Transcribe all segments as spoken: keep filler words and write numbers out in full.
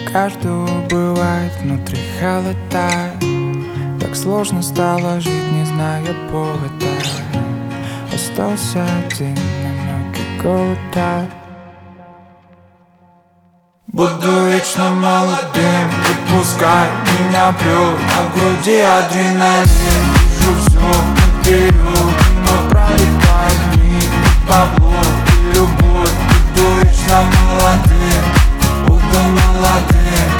каждого бывает внутри холода. Так сложно стало жить, не зная повода. Остался один, намеки голода. Буду вечно молодым, и пускай меня бьют, а в груди адреналин. Вижу все наперед, но пролетают дни. Бабло и любовь, буду вечно молодым, буду молодым.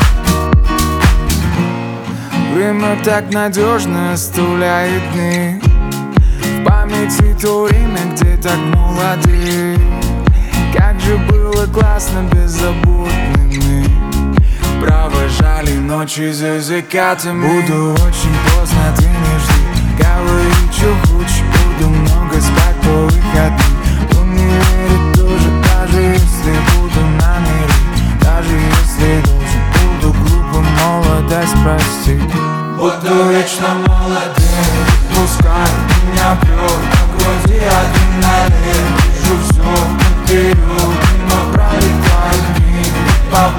Время так надежно оставляет дни. В памяти то время, где так молоды. Как же было классно, беззаботными. Провожали ночи за закатами. Буду очень поздно, ты не жди. Говори, что хочешь, буду много спать по выходным. В универе тоже, даже если буду на мире. Даже если должен, буду глупо молодость простить. Буду вечно молодым, пускай меня бьет, на груди адреналин. Вижу все наперед, но пролетают дни.